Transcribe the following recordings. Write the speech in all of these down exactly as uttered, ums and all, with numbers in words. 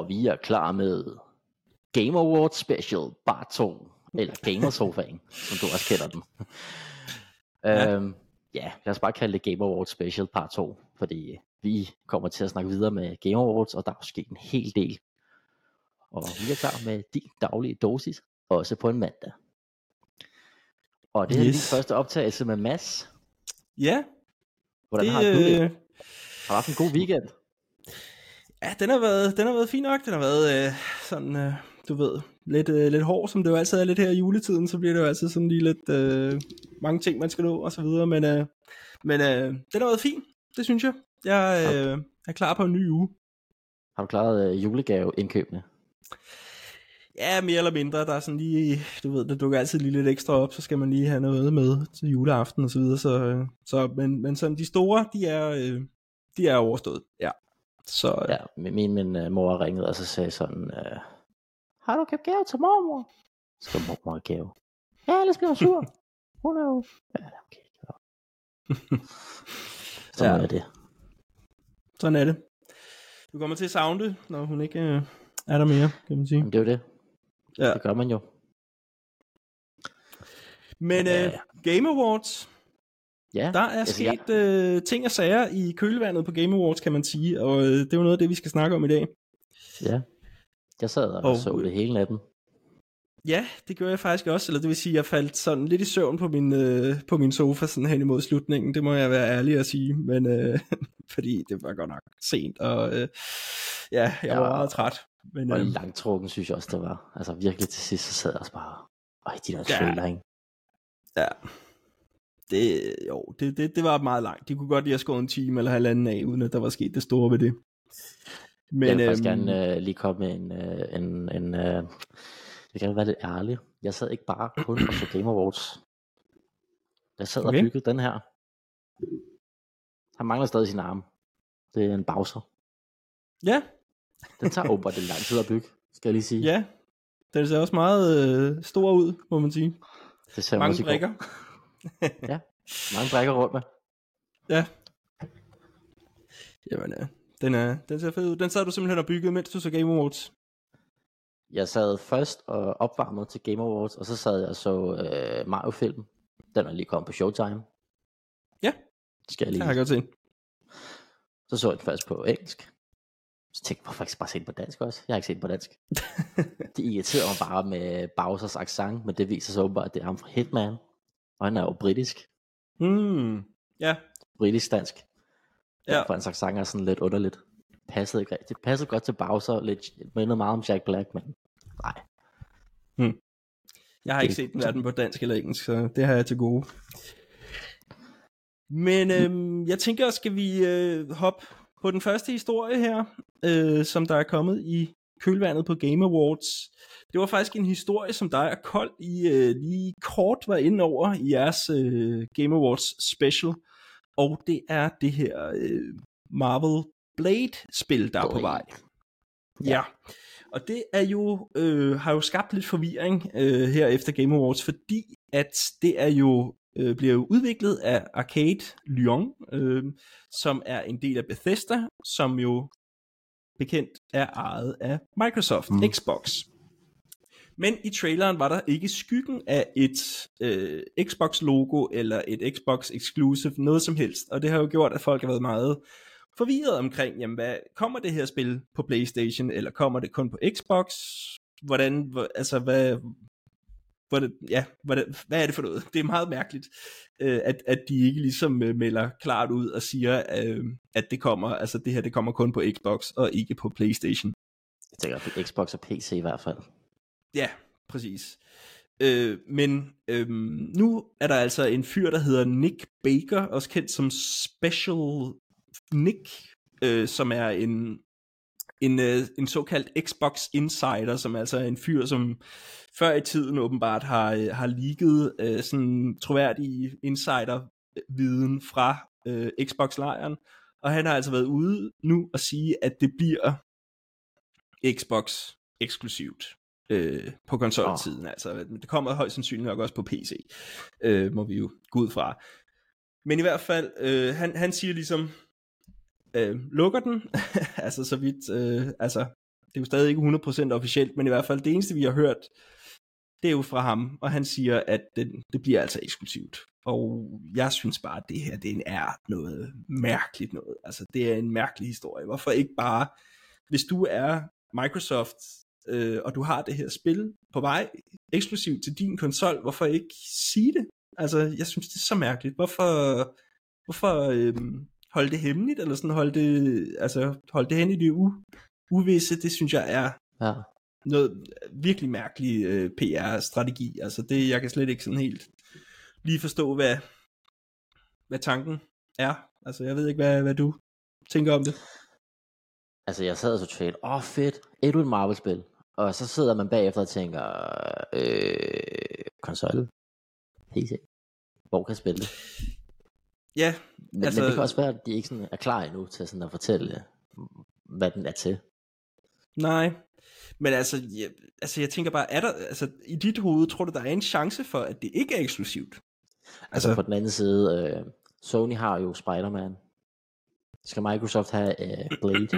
Og vi er klar med Game Awards Special Part to, eller Gamersofaen, som du også kender den. ja. Øhm, ja, lad os bare kalde det Game Awards Special Part to, fordi vi kommer til at snakke videre med Game Awards, og der er sket en hel del. Og vi er klar med din daglige dosis, også på en mandag. Og det er yes. Din første optagelse med Mads. Ja. Hvordan det, har du det? Har du haft en god weekend? Ja, den har været, den har været fin nok. Den har været øh, sådan, øh, du ved, lidt, øh, lidt hård, som det jo altid er lidt her i juletiden. Så bliver det jo altid sådan lige lidt øh, mange ting, man skal nå og så videre. Men, øh, men øh, den har været fin, det synes jeg. Jeg øh, er klar på en ny uge. Har du klaret øh, julegaveindkøbene? Ja, mere eller mindre. Der er sådan lige, du ved, der dukker altid lige lidt ekstra op, så skal man lige have noget med til juleaften og så videre. Så, så, men, men sådan, de store, de er, øh, de er overstået, ja. Så, øh. ja, min, min uh, mor ringede og så sagde sådan, uh, har du købt gave til mormor? Skal mormor have gave? Ja, ellers bliver hun sur. Hun er jo... Ja, okay. Ja. Sådan ja. er det. Sådan er det. Du kommer til at savne det, når hun ikke øh, er der mere, kan man sige. Jamen, det er jo det. Ja. Det gør man jo. Men øh, Game Awards, ja, der er sket ja. øh, ting og sager i kølvandet på Game Awards, kan man sige, og øh, det er jo noget af det, vi skal snakke om i dag. Ja, jeg sad og, og så det hele natten. Ja, det gjorde jeg faktisk også, eller det vil sige, jeg faldt sådan lidt i søvn på min, øh, på min sofa, sådan hen imod slutningen, det må jeg være ærlig at sige, men øh, fordi det var godt nok sent, og øh, ja, jeg ja, var meget træt. Men, og øh, langtrukken synes jeg også, det var. Altså virkelig til sidst, så sad jeg også bare, øj, de der ja. trailer, ikke? Ja, det, jo, det, det, det var meget langt. De kunne godt lige have skåret en time eller halvanden af, uden at der var sket det store ved det. Men, jeg vil faktisk øhm, gerne øh, lige komme med en, øh, en, en øh, jeg kan være lidt ærlig. Jeg sad ikke bare kun og så Game Awards. Jeg sad okay. og byggede den her. Han mangler stadig sin arm. Det er en Bowser. Ja. Den tager åbenbart det lang tid at bygge, skal jeg lige sige. Ja, den ser også meget øh, stor ud, må man sige. Det ser mange brikker. Ja, mange brikker rundt med. Ja. Jamen, ja. Den, er, den ser fed ud. Den sad du simpelthen og byggede, mens du så Game Awards. Jeg sad først og opvarmede til Game Awards, og så sad jeg og så øh, Mario-film. Den er lige kommet på Showtime. Ja, skal jeg lige. Det har jeg godt set. Så så jeg den først på engelsk. Så tænkte jeg, hvorfor ikke bare se den på dansk også? Jeg har ikke set den på dansk. Det irriterer mig bare med Bowsers accent, men det viser sig åbenbart, at det er ham fra Hitman. Og han er jo britisk. Mm, ja. Britisk-dansk. Ja. Derfor hans accent er sådan lidt underligt. Passede ikke rigtigt. Det passede godt til Bowser, lidt mindede meget om Jack Black, men nej. Hmm. Jeg har ikke set den hverken på dansk eller engelsk, så det har jeg til gode. Men øhm, jeg tænker, skal vi øh, hoppe på den første historie her, øh, som der er kommet i kølvandet på Game Awards. Det var faktisk en historie, som der er kold i øh, lige kort var inde over i jeres øh, Game Awards special, og det er det her øh, Marvel Blade-spil, der er på vej. Ja. ja. Og det er jo øh, har jo skabt lidt forvirring øh, her efter Game Awards, fordi at det er jo øh, bliver jo udviklet af Arcade Lyon, øh, som er en del af Bethesda, som jo bekendt er ejet af Microsoft mm. Xbox. Men i traileren var der ikke skyggen af et øh, Xbox logo eller et Xbox exclusive, noget som helst. Og det har jo gjort, at folk har været meget forvirret omkring, jamen hvad, kommer det her spil på PlayStation, eller kommer det kun på Xbox? Hvordan, altså hvad, hvordan, ja, hvordan, hvad er det for noget? Det er meget mærkeligt, øh, at, at de ikke ligesom øh, melder klart ud og siger, øh, at det kommer, altså det her, det kommer kun på Xbox og ikke på PlayStation. Jeg tænker på Xbox og P C i hvert fald. Ja, præcis. Øh, men øh, nu er der altså en fyr, der hedder Nick Baker, også kendt som Special Nick, øh, som er en, en, øh, en såkaldt Xbox Insider, som altså er en fyr, som før i tiden åbenbart har, øh, har leaget øh, sådan troværdig insider-viden fra øh, Xbox-lejren, og han har altså været ude nu og sige, at det bliver Xbox eksklusivt. Øh, på konsolsiden, oh. altså det kommer højst sandsynligt nok også på P C, øh, må vi jo gå ud fra. Men i hvert fald, øh, han, han siger ligesom, øh, lukker den, altså så vidt, øh, altså det er jo stadig ikke hundrede procent officielt, men i hvert fald det eneste, vi har hørt, det er jo fra ham, og han siger, at det, det bliver altså eksklusivt. Og jeg synes bare, at det her, det er noget mærkeligt noget. Altså, det er en mærkelig historie. Hvorfor ikke bare, hvis du er Microsoft, øh, og du har det her spil på vej, eksklusivt til din konsol, hvorfor ikke sige det? Altså, jeg synes, det er så mærkeligt. Hvorfor, hvorfor øh, holde det hemmeligt, eller sådan holde det, altså, holde det hen i det u- uvisse, det synes jeg er Ja. noget virkelig mærkelig øh, P R-strategi. Altså, det, jeg kan slet ikke sådan helt lige forstå, hvad, hvad tanken er. Altså, jeg ved ikke, hvad, hvad du tænker om det. Altså, jeg sad og totalt, åh oh, fedt, endnu et Marvel-spil. Og så sidder man bagefter og tænker, øh, konsol, P C, hvor kan jeg spille det? Ja, men, altså... men det kan også være, at de ikke sådan er klar endnu til sådan at fortælle, hvad den er til. Nej, men altså, jeg, altså, jeg tænker bare, er der, altså, i dit hoved, tror du, der er en chance for, at det ikke er eksklusivt? Altså, altså på den anden side, øh, Sony har jo Spider-Man. Skal Microsoft have øh, Blade?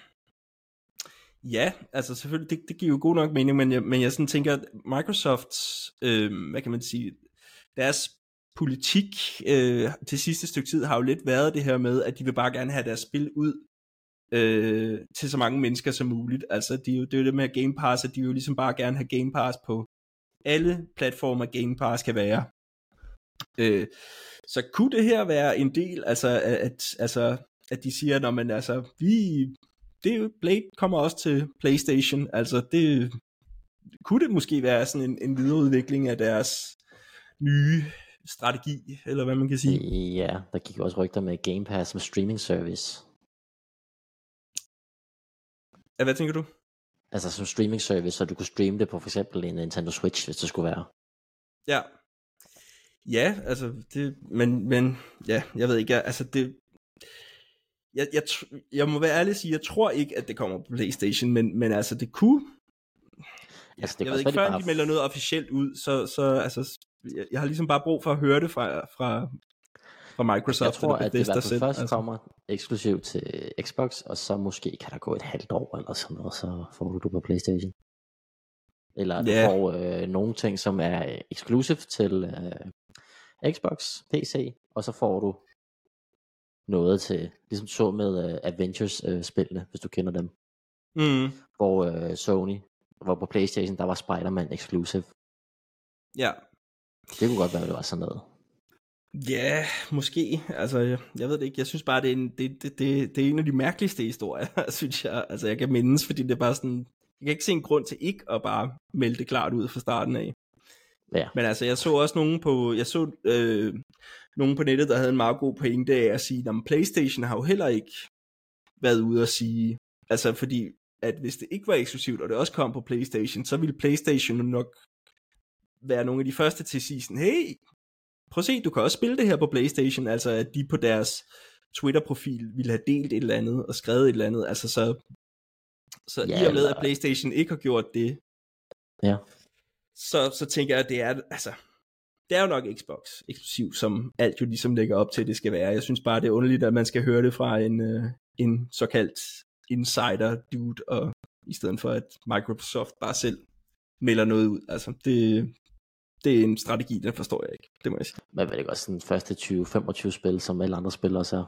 Ja, altså selvfølgelig, det, det giver jo god nok mening, men jeg, men jeg sådan tænker, at Microsofts, øh, hvad kan man sige, deres politik øh, til sidste stykke tid har jo lidt været det her med, at de vil bare gerne have deres spil ud øh, til så mange mennesker som muligt. Altså det er jo det, er jo det med Game Pass, at de vil jo ligesom bare gerne have Game Pass på alle platformer, Game Pass kan være. Øh, så kunne det her være en del, altså at, altså, at de siger, når man altså, vi, det Blade kommer også til PlayStation, altså det, kunne det måske være sådan en, en videreudvikling af deres nye strategi, eller hvad man kan sige? Ja, der gik også rygter med Game Pass som streaming service. Ja, hvad tænker du? Altså som streaming service, så du kunne streame det på for eksempel en Nintendo Switch, hvis det skulle være. Ja. Ja, altså det, men, men ja, jeg ved ikke, jeg, altså det, jeg, jeg, jeg må være ærlig at sige, jeg tror ikke, at det kommer på PlayStation, men, men altså det kunne, altså, det jeg ved ikke, før bare... de melder noget officielt ud, så, så altså, jeg, jeg har ligesom bare brug for at høre det fra, fra, fra Microsoft. Jeg tror, at det i hvert fald selv, først altså. kommer eksklusivt til Xbox, og så måske kan der gå et halvt år eller sådan noget, så får du det på PlayStation. Eller du yeah. får øh, nogle ting, som er exclusive til øh, Xbox, P C, og så får du noget til, ligesom så med øh, Avengers-spillene, øh, hvis du kender dem. Mm. Hvor øh, Sony, hvor på PlayStation, der var Spider-Man exclusive. Ja. Det kunne godt være, at det var sådan noget. Ja, måske. Altså, jeg, jeg ved det ikke. Jeg synes bare, det er en, det, det, det, det er en af de mærkeligste historier, synes jeg. Altså, jeg kan mindes, fordi det er bare sådan, jeg kan ikke se en grund til ikke at bare melde det klart ud fra starten af. Ja. Men altså, jeg så også nogen på, jeg så øh, nogen på nettet, der havde en meget god pointe af at sige, at PlayStation har jo heller ikke været ude at sige, altså fordi, at hvis det ikke var eksklusivt, og det også kom på PlayStation, så ville PlayStation nok være nogle af de første til at sige sådan, hey, prøv at se, du kan også spille det her på PlayStation, altså at de på deres Twitter-profil ville have delt et eller andet, og skrevet et eller andet, altså så, så ja, i og med, at PlayStation ikke har gjort det, ja. så, så tænker jeg, at det er, altså, det er jo nok Xbox eksklusiv, som alt jo ligesom lægger op til, at det skal være. Jeg synes bare, det er underligt, at man skal høre det fra en, uh, en såkaldt insider dude, og i stedet for, at Microsoft bare selv melder noget ud. Altså, det, det er en strategi, den forstår jeg ikke. Det må jeg sige. Men var det ikke også sådan første tyve femogtyve spil, som alle andre spillere så?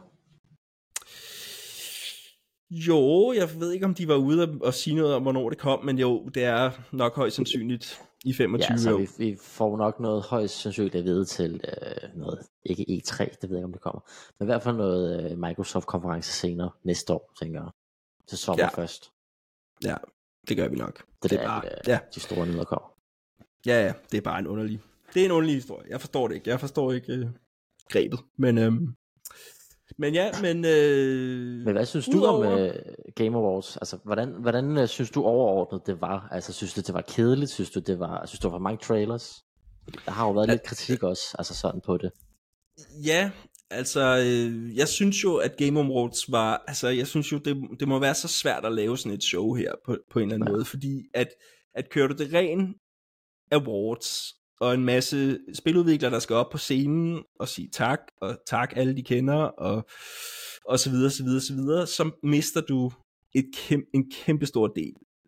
Jo, jeg ved ikke, om de var ude og sige noget om, hvornår det kom, men jo, det er nok højst sandsynligt i femogtyve. Ja, så vi, vi får nok noget højst sandsynligt at vide til øh, noget, ikke E tre, det ved jeg ikke, om det kommer. Men i hvert fald noget øh, Microsoft-konference senere næste år, tænker jeg. Til sommer ja. først. Ja, det gør vi nok. Det, det er, er bare, det, ja. de store nyheder kommer. Ja, ja, det er bare en underlig, det er en underlig historie. Jeg forstår det ikke. Jeg forstår ikke øh, grebet. Men, øh, men ja, men... Øh, men hvad synes du om øh, Game Awards? Altså, hvordan, hvordan øh, synes du overordnet det var? Altså, synes du det var kedeligt? Synes du det var, synes du der var mange trailers? Der har jo været ja, lidt kritik også, altså sådan på det. Ja, altså, øh, jeg synes jo, at Game Awards var, altså, jeg synes jo, det, det må være så svært at lave sådan et show her på, på en eller anden ja. måde, fordi at, at kører du det ren awards, og en masse spiludviklere, der skal op på scenen og sige tak, og tak alle de kender, og, og så videre, så videre, så videre, så mister du et kæm, en kæmpe stor del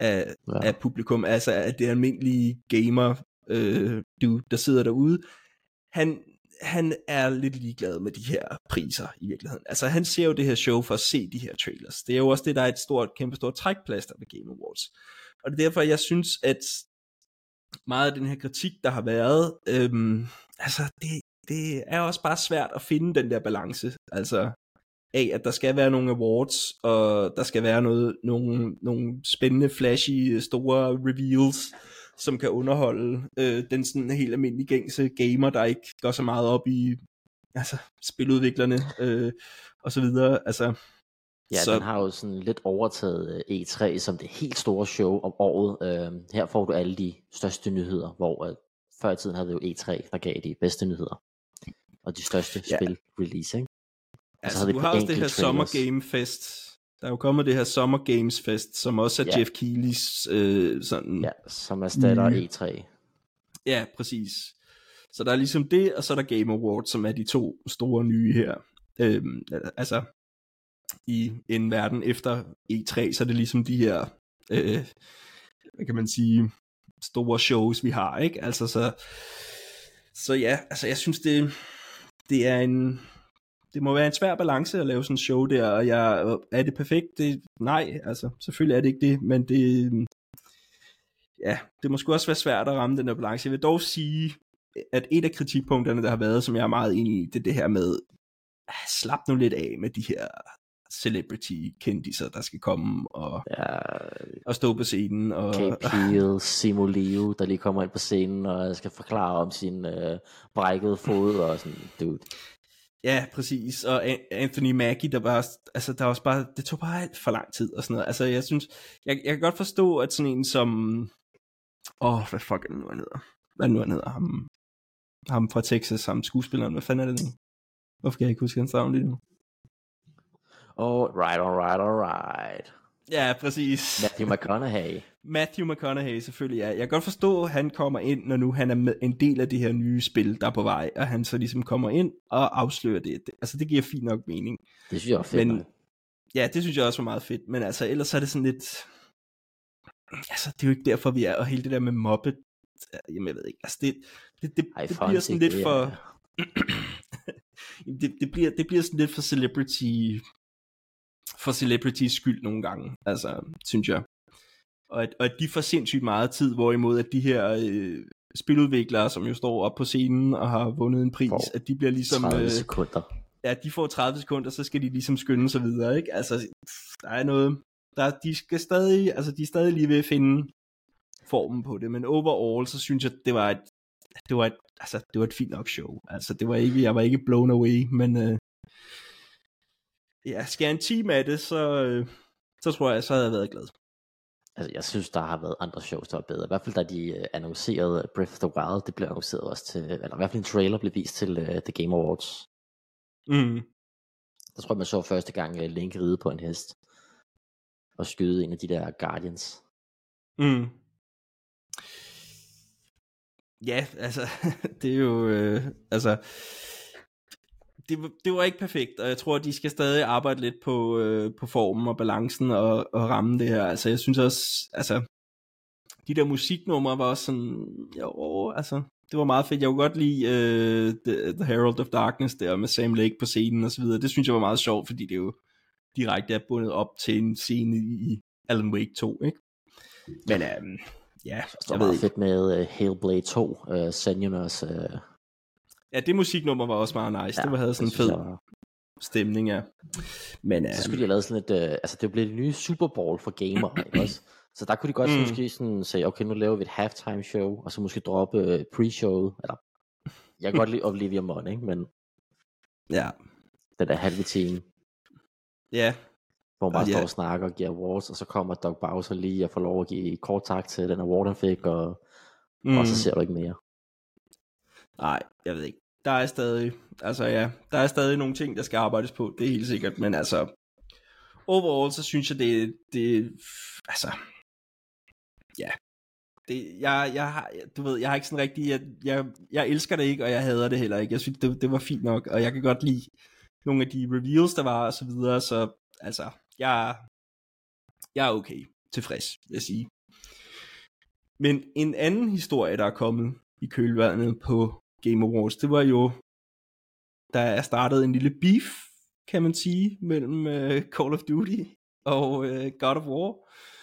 af, ja. af publikum, altså af det almindelige gamer, øh, dude, der sidder derude. Han, han er lidt ligeglad med de her priser i virkeligheden. Altså han ser jo det her show for at se de her trailers. Det er jo også det, der er et stort, kæmpe stort trækplaster ved Game Awards. Og det er derfor, jeg synes, at meget af den her kritik, der har været, øhm, altså det, det er også bare svært at finde den der balance, altså af, at der skal være nogle awards, og der skal være noget, nogle, nogle spændende, flashy, store reveals, som kan underholde øh, den sådan helt almindelige gængse gamer, der ikke går så meget op i altså, spiludviklerne øh, og så videre. Altså, ja, så... den har jo sådan lidt overtaget E tre som det helt store show om året. Øh, her får du alle de største nyheder, hvor øh, før i tiden havde vi jo E tre, der gav de bedste nyheder. Og de største ja. spil release, ikke? Altså, du har også det her Summer Game Fest. Der er jo kommet det her Summer Games Fest, som også er ja. Jeff Keighley's øh, sådan... Ja, som erstatter mm. E tre. Ja, præcis. Så der er ligesom det, og så er der Game Awards, som er de to store nye her. Øhm, altså, i en verden efter E tre, så er det ligesom de her, øh, hvad kan man sige, store shows, vi har, ikke? Altså, så... Så ja, altså, jeg synes, det, det er en... Det må være en svær balance at lave sådan en show der, og jeg, er det perfekt? Det, nej, altså selvfølgelig er det ikke det, men det, ja, det må sgu også være svært at ramme den der balance. Jeg vil dog sige, at et af kritikpunkterne, der har været, som jeg er meget enig i, det er det her med, slap nu lidt af med de her celebrity-kendiser, der skal komme og, ja, og stå på scenen. Og, Kay Peele, Simu Liu, der lige kommer ind på scenen og skal forklare om sin øh, brækkede fod og sådan, dude. Ja, præcis. Og Anthony Mackie, der bare, altså der var også bare, det tog bare alt for lang tid og sådan noget. Altså jeg synes, jeg, jeg kan godt forstå, at sådan en som, åh, oh, hvad fuck er det nu, han hedder? Hvad nu han hedder? Ham, ham fra Texas, ham skuespilleren, hvad fanden er det nu? Hvorfor kan jeg ikke huske hans navn lige nu? Oh, right, alright, alright. Ja, præcis. Matthew McConaughey. Matthew McConaughey, selvfølgelig, ja. Jeg kan godt forstå, at han kommer ind, når nu han er med en del af det her nye spil, der er på vej, og han så ligesom kommer ind og afslører det. Altså, det giver fint nok mening. Det synes jeg er fedt. Men, ja, det synes jeg også var meget fedt, men altså, ellers er det sådan lidt... Altså, det er jo ikke derfor, vi er, og hele det der med mobbet, jamen, jeg ved ikke, altså, det, det, det, Ej, det bliver sådan lidt for... det, det, bliver, det bliver sådan lidt for celebrity... for celebrities skyld nogle gange, altså, synes jeg. Og at, og at de får sindssygt meget tid, hvorimod at de her øh, spiludviklere, som jo står op på scenen og har vundet en pris, for at de bliver ligesom... tredive sekunder. Ja, de får tredive sekunder, så skal de ligesom skynde sig videre, ikke? Altså, der er noget... Der, de skal stadig, altså, de er stadig lige ved at finde formen på det, men overall, så synes jeg, det var et, det var et, altså, det var et fint nok show. Altså, det var ikke, jeg var ikke blown away, men... Øh, ja, skal jeg en team af det, så, øh, så tror jeg, så havde jeg været glad. Altså, jeg synes, der har været andre shows, der var bedre. I hvert fald, da de uh, annoncerede Breath of the Wild, det blev annonceret også til, eller i hvert fald en trailer blev vist til uh, The Game Awards. Mm. Der tror jeg, man så første gang uh, Link ride på en hest, og skyde en af de der Guardians. Mm. Ja, altså, det er jo, øh, altså... Det, det var ikke perfekt, og jeg tror, at de skal stadig arbejde lidt på, øh, på formen og balancen og, og ramme det her. Altså, jeg synes også, altså, de der musiknumre var også sådan, jo, altså, det var meget fedt. Jeg kunne godt lide øh, The, The Herald of Darkness der med Sam Lake på scenen og så videre. Det synes jeg var meget sjovt, fordi det jo direkte er bundet op til en scene i Alan Wake to, ikke? Men øhm, ja, det var meget fedt med uh, Hellblade to, uh, Senua's... Uh... Ja, det musiknummer var også meget nice. Ja, det var, havde sådan en fed jeg... stemning, ja. Men, så skulle de have lavet sådan et... Uh, altså, det blev det nye Super Bowl for gamer, ikke også? Så der kunne de godt mm. måske sådan sige, okay, nu laver vi et halftime show, og så måske droppe uh, pre-showet. Eller, jeg kan godt lide Olivia Munn, ikke? Men ja. Den der halve time. Ja. Hvor man bare står og snakker og giver awards, og så kommer Doug Bowser lige og får lov at give kort tak til den award, han fik, og, mm. og så ser du ikke mere. Nej, jeg ved ikke. Der er stadig, altså ja, der er stadig nogle ting, der skal arbejdes på, det er helt sikkert, men altså, overall, så synes jeg, det, det altså, ja, det, jeg, jeg har, du ved, jeg har ikke sådan rigtig, jeg, jeg, jeg elsker det ikke, og jeg hader det heller ikke, jeg synes, det, det var fint nok, og jeg kan godt lide nogle af de reveals, der var, og så videre, så, altså, jeg, jeg er okay. tilfreds, vil jeg sige. Men en anden historie, der er kommet i kølvandet på Game Awards, det var jo, der er startet en lille beef, kan man sige, mellem uh, Call of Duty og uh, God of War.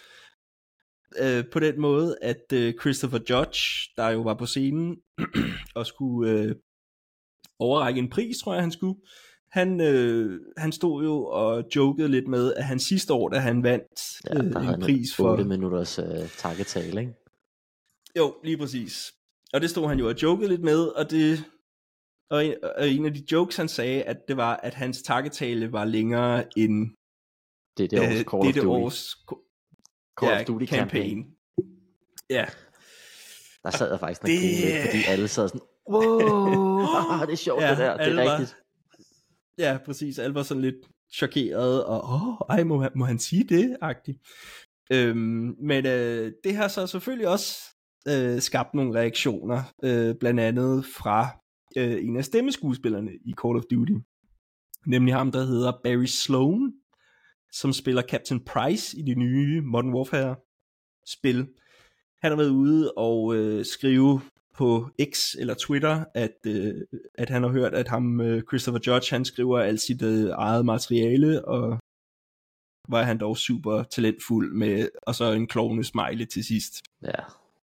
Uh, på den måde, at uh, Christopher Judge, der jo var på scenen og skulle uh, overrække en pris, tror jeg han skulle, han, øh, han stod jo og jokede lidt med, at han sidste år, da han vandt ja, øh, en pris for otte minutters øh, takketale, ikke? Jo, lige præcis. Og det stod han jo og jokede lidt med, og det og en, og en af de jokes han sagde, at det var, at hans takketale var længere end det er det års øh, Call of Duty, års, Call ja, of Duty campaign. campaign. Ja. Der sad jeg faktisk det... lidt, fordi alle sad sådan, wow, det er sjovt ja, det der, det er var... rigtigt. Ja, præcis. Alle var sådan lidt chokeret, og åh, ej, må han, må han sige det? Agtigt. Øhm, men øh, det har så selvfølgelig også øh, skabt nogle reaktioner, øh, blandt andet fra øh, en af stemmeskuespillerne i Call of Duty. Nemlig ham, der hedder Barry Sloan, som spiller Captain Price i det nye Modern Warfare-spil. Han har været ude og øh, skrive på X eller Twitter, at, øh, at han har hørt, at ham, øh, Christopher Judge, han skriver alt sit øh, eget materiale, og var han dog super talentfuld med, og så en klovne smiley til sidst. Ja.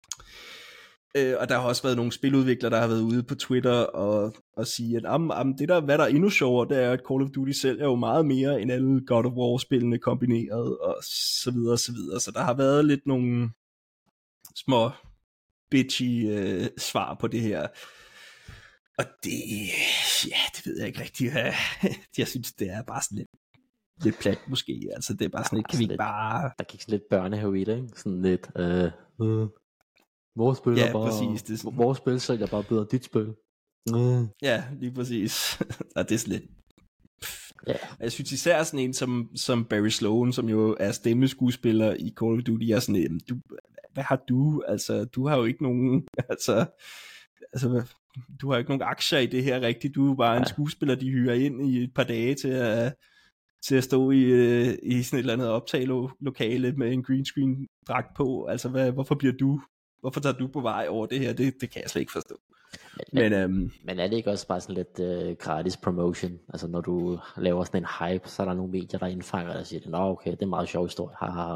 Øh, og der har også været nogle spiludviklere, der har været ude på Twitter og, og sige, at am, am, det der, hvad der er endnu sjovere, det er, at Call of Duty selv er jo meget mere end alle God of War-spillene kombineret, og så videre, så videre. Så der har været lidt nogle små bitchy øh, svar på det her. Og det, ja, det ved jeg ikke rigtigt. Jeg synes, det er bare sådan lidt, lidt plat måske. Altså, det er bare sådan lidt, kan vi ikke bare... Der gik sådan lidt børnehave i det, ikke? Sådan lidt, øh, øh, vores spil ja, er bare... præcis, det sådan... Vores spil sælger bare bedre end dit spil. Mm. Ja, lige præcis. Og det er sådan lidt... Ja. Jeg synes især sådan en som, som Barry Sloan, som jo er stemmeskuespiller i Call of Duty, er sådan en, du, hvad har du? Altså, du har jo ikke nogen, altså, altså, du har jo ikke nogen aktier i det her rigtigt. Du er bare en skuespiller, de hyrer ind i et par dage til at, til at stå i, i sådan et eller andet optagelokale med en green screen dragt på. Altså, hvad, hvorfor bliver du, hvorfor tager du på vej over det her? Det, det kan jeg slet ikke forstå. Men, men, øhm, men er det ikke også bare sådan lidt øh, gratis promotion? Altså når du laver sådan en hype, så er der nogle medier, der indfanger og siger, nå okay, det er en meget sjov historie. Ha, ha, ha.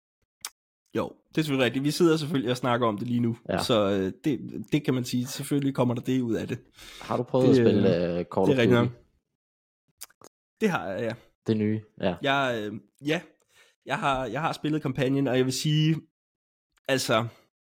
Jo, det er selvfølgelig rigtigt. Vi sidder selvfølgelig og snakker om det lige nu, ja. Så øh, det, det kan man sige, selvfølgelig kommer der det ud af det. Har du prøvet det, at spille uh, Call of Duty? Nok. Det har jeg, ja. Det nye, ja. Jeg, øh, ja, jeg har, jeg har spillet kampagnen, og jeg vil sige, altså,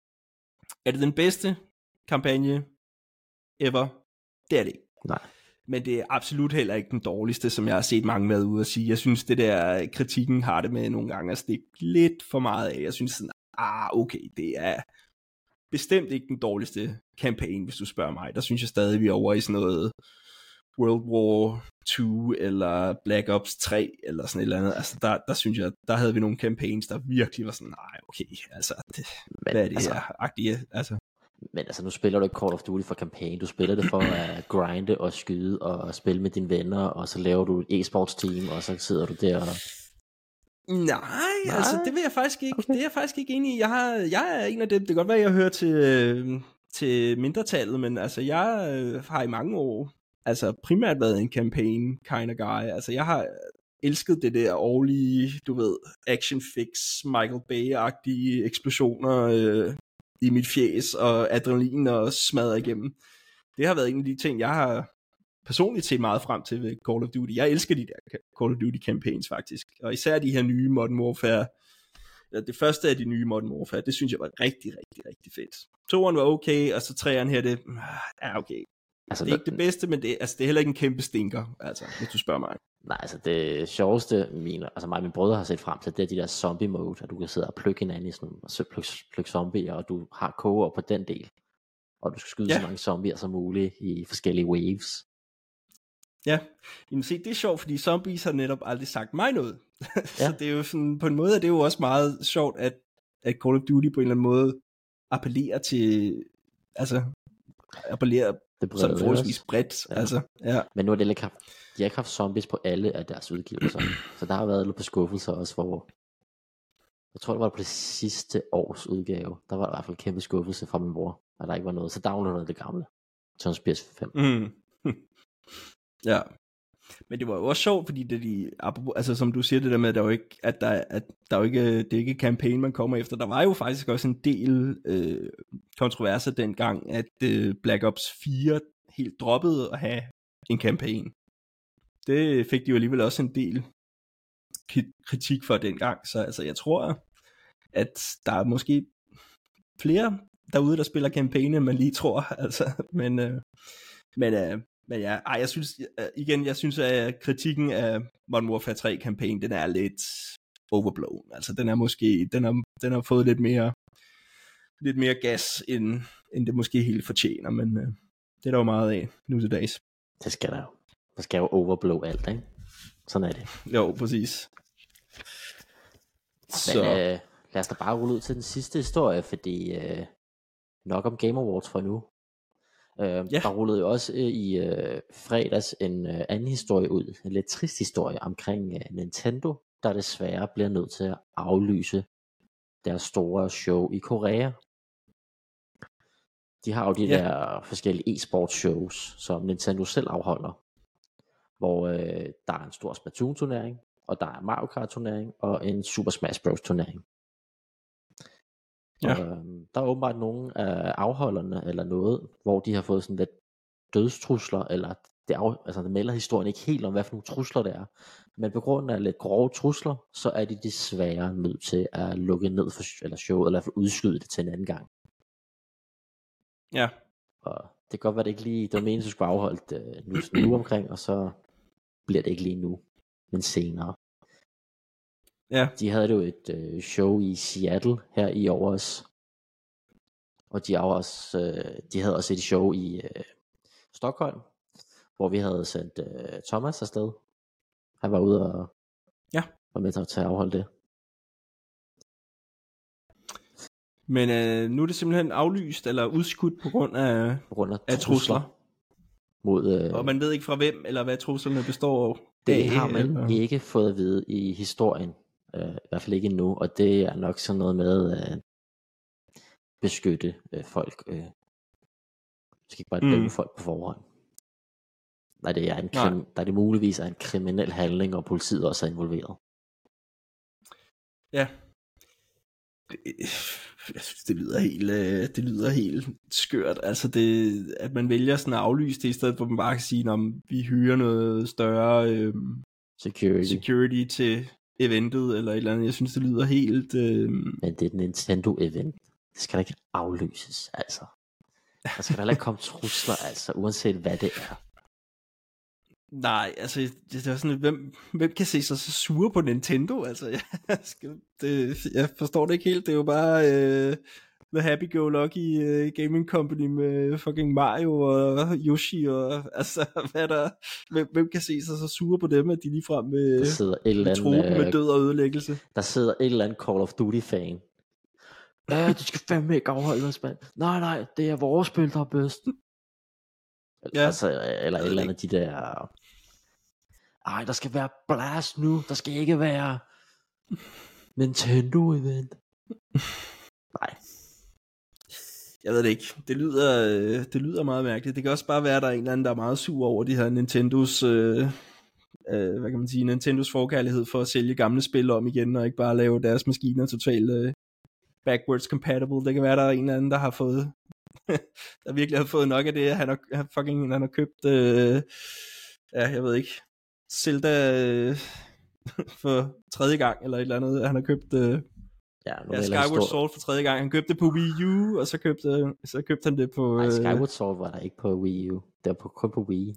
er det den bedste kampagne ever? Det er det ikke. Nej. Men det er absolut heller ikke den dårligste, som jeg har set mange være ude at sige. Jeg synes, det der kritikken har det med nogle gange at stikke lidt for meget af. Jeg synes sådan, ah, okay, det er bestemt ikke den dårligste kampagne, hvis du spørger mig. Der synes jeg stadig, vi er over i sådan noget World War to eller Black Ops tre eller sådan et eller andet. Altså, der, der synes jeg, der havde vi nogle campaigns, der virkelig var sådan, nej, okay, altså, det, Men, hvad er det altså, her? Agtige, altså. Men altså, nu spiller du ikke Call of Duty for kampagne, du spiller det for at grinde og skyde og spille med dine venner, og så laver du et e-sports team, og så sidder du der og... Nej, Nej, altså det vil jeg faktisk ikke, okay. det er jeg faktisk ikke enig i. Jeg, har, jeg er en af dem, det kan godt være, jeg hører til, øh, til mindretallet, men altså jeg øh, har i mange år, altså primært været en campaign kind of guy. Altså jeg har elsket det der årlige, du ved, action fix, Michael Bay-agtige eksplosioner øh, i mit fjæs, og adrenalin og smadret igennem. Det har været en af de ting, jeg har personligt set meget frem til ved Call of Duty. Jeg elsker de der Call of Duty campaigns faktisk, og især de her nye Modern Warfare, eller det første af de nye Modern Warfare, det synes jeg var rigtig, rigtig, rigtig fedt. Toeren var okay, og så treeren her, det er okay. Altså, det er ikke det bedste, men det, altså, det er heller ikke en kæmpe stinker, altså, hvis du spørger mig. Nej, altså det sjoveste, mine, altså mig og mine brødre har set frem til, det er de der zombie mode, at du kan sidde og plukke hinanden i sådan nogle, og plukke, plukke zombier, og du har koger på den del, og du skal skyde ja. så mange zombier som muligt i forskellige waves. Ja, jamen se, det er sjovt, fordi zombies har netop aldrig sagt mig noget. så Ja. det er jo sådan, på en måde er det jo også meget sjovt, at, at Call of Duty på en eller anden måde appellerer til, altså, appellerer Det sådan forholdsvis bredt. Ja. Altså, ja. Men nu har det ikke haft, de har ikke haft zombies på alle af deres udgivelser, så der har været lidt på skuffelser også, hvor Jeg tror, det var på det sidste års udgave. Der var i hvert fald en kæmpe skuffelse fra min mor, at der ikke var noget. Så downloadede jeg det gamle. Sådan P S fem. Mm. Ja. Men det var jo også sjovt, fordi det de, altså som du siger det der med, at der jo ikke, at der, at der jo ikke, det er ikke campaign, man kommer efter. Der var jo faktisk også en del øh, kontroverser dengang, at øh, Black Ops fire helt droppede at have en campaign. Det fik de jo alligevel også en del kritik for dengang, så altså jeg tror, at der er måske flere derude, der spiller campaign, end man lige tror, altså, men, øh, men, øh, men ja, ej, jeg synes, igen, jeg synes, at kritikken af Modern Warfare tre campaign, den er lidt overblown, altså den er måske, den har, den har fået lidt mere, lidt mere gas, end, end det måske helt fortjener, men øh, det er der jo meget af nu til dags. Det skal der jo. Der skal jo overblow alt, ikke? Sådan er det. Jo, præcis. Så. Men øh, lad os da bare rulle ud til den sidste historie, fordi øh, nok om Game Awards for nu. Øh, ja. Der rullede jo også øh, i øh, fredags en øh, anden historie ud, en lidt trist historie omkring øh, Nintendo, der desværre bliver nødt til at aflyse deres store show i Korea. De har jo de ja. der forskellige e-sport shows, som Nintendo selv afholder, hvor øh, der er en stor Splatoon turnering, og der er Mario Kart turnering, og en Super Smash Bros turnering. Ja. Og, øh, der er åbenbart nogle af afholderne, eller noget, hvor de har fået sådan lidt dødstrusler, eller det, af, altså, det melder historien ikke helt om, hvad for nogle trusler det er. Men på grund af lidt grove trusler, så er de desværre nødt til at lukke ned for eller showet, eller i hvert fald udskyde det til en anden gang. Ja. Og det kan godt være, det ikke lige, det var meningen, at du skulle afholde det nu, nu omkring, og så bliver det ikke lige nu, men senere. Ja. De havde jo et øh, show i Seattle her i års, og de, også, øh, de havde også et show i øh, Stockholm, hvor vi havde sendt øh, Thomas afsted. Han var ude og ja. var med til at afholde det. Men øh, nu er det simpelthen aflyst eller udskudt på grund af, på grund af, af trusler. trusler. Mod, øh, og man ved ikke fra hvem, eller hvad truslerne består af. Det har man eller? ikke fået at vide i historien. Øh, I hvert fald ikke endnu. Og det er nok sådan noget med at øh, beskytte øh, folk. Øh. Du skal ikke bare dømme mm. folk på forhånd. Nej, det er en krim, der er det muligvis er en kriminel handling, og politiet også er involveret. Ja. Det, jeg synes, det lyder helt, det lyder helt skørt. Altså, det, at man vælger sådan at aflyse det, i stedet for at man bare kan sige, at vi hyrer noget større øhm, security. security til eventet, eller et eller andet. Jeg synes, det lyder helt... Øhm... Men det er et Nintendo-event. Det skal da ikke aflyses, altså. Der skal da heller ikke komme trusler, altså, uanset hvad det er. Nej, altså, det, det er sådan, hvem, hvem kan se sig så sure på Nintendo? Altså, jeg, skal, det, jeg forstår det ikke helt. Det er jo bare uh, The Happy-Go-Lucky uh, Gaming Company med fucking Mario og Yoshi og altså, hvad der, hvem, hvem kan se sig så sure på dem, at de ligefrem med, der sidder et eller andet, med, med død og ødelæggelse? Der sidder et eller andet Call of Duty-fan. Ja, det skal fandme ikke afholde os, mand. Nej, nej, det er vores spil, der er bedst. Ja. Altså, eller et eller andet de der... Ej, der skal være blast nu. Der skal ikke være Nintendo-event. Nej. Jeg ved det ikke. Det lyder, det lyder meget mærkeligt. Det kan også bare være, at der er en eller anden, der er meget sur over de her Nintendos... Øh, øh, hvad kan man sige? Nintendos forkærlighed for at sælge gamle spil om igen, og ikke bare lave deres maskiner totalt øh, backwards compatible. Det kan være, der er en eller anden, der har fået... der virkelig har fået nok af det. Han har, fucking, han har købt... Øh, ja, jeg ved ikke... Zelda øh, for tredje gang, eller et eller andet. Han har købt øh, ja, ja, Skyward stor... Sword for tredje gang. Han købte det på Wii U, og så købte, så købte han det på... Nej, Skyward Sword var der ikke på Wii U. Det var på, kun på Wii.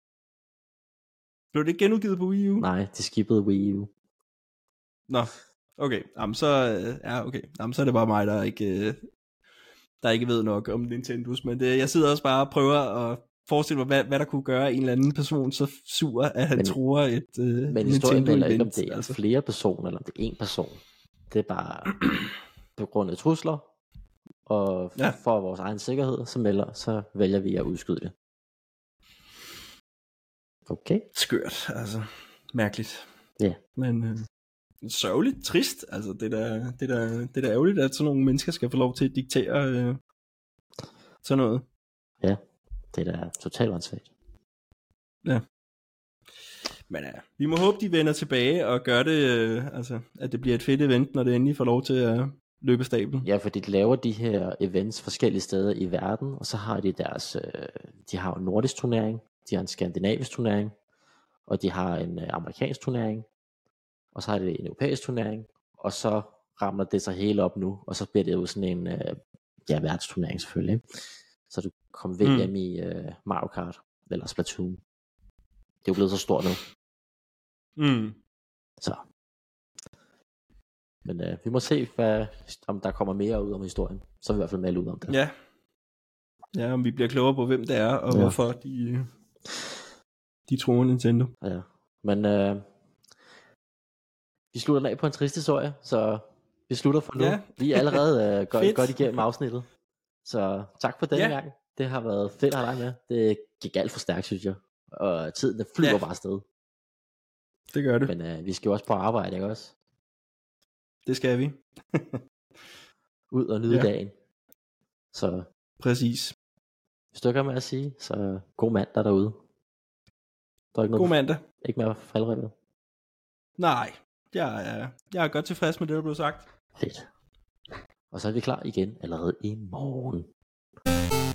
Blev det ikke genudgivet på Wii U? Nej, de skippede Wii U. Nå, okay. Jamen, så, ja, okay. Jamen, så er det bare mig, der ikke, der ikke ved nok om Nintendos. Men det, jeg sidder også bare og prøver at forestille mig, hvad, hvad der kunne gøre en eller anden person så sur, at han men, tror et uh, men historien er ikke, om det er altså. flere personer, eller om det er en person. Det er bare på grund af trusler, og ja. for vores egen sikkerhed, så, melder, så vælger vi at udskyde det. Okay. Skørt, altså. Mærkeligt. Ja. Men, øh, sørgeligt, trist. Altså, det er da, det er da, det er da ærgerligt, at sådan nogle mennesker skal få lov til at diktere øh, sådan noget. Ja, det er da totalt åndssvagt. Ja. Men ja, vi må håbe, de vender tilbage og gør det, øh, altså, at det bliver et fedt event, når det endelig får lov til at løbe stablen. Ja, fordi de laver de her events forskellige steder i verden, og så har de deres, øh, de har en nordisk turnering, de har en skandinavisk turnering, og de har en øh, amerikansk turnering, og så har de en europæisk turnering, og så rammer det sig hele op nu, og så bliver det jo sådan en øh, ja, verdensturnering selvfølgelig, ikke? Så du kommer V M mm. i øh, Mario Kart, eller Splatoon. Det er jo blevet så stort nu. Mm. Så. Men øh, vi må se, hvad, om der kommer mere ud om historien. Så er vi i hvert fald melde ud om det. Ja. Ja, om vi bliver klogere på, hvem det er, og ja. hvorfor de, de tror Nintendo. Ja, men øh, vi slutter den af på en trist historie, så vi slutter for nu. Ja. Vi er allerede øh, godt, godt igennem afsnittet. Så tak for denne ja. gang. Det har været fedt at have dig med. Det gik alt for stærkt, synes jeg. Og tiden der flyver ja. bare afsted. Det gør det. Men øh, vi skal jo også på arbejde, ikke også? Det skal vi. Ud og nyde ja. dagen. Så præcis. Hvis du ikke har med at sige, så god mandag derude. Der er ikke noget, god mandag. Ikke mere faldrevet. Nej, jeg er, jeg er godt tilfreds med det, der blev sagt. Fedt. Og så er vi klar igen allerede i morgen.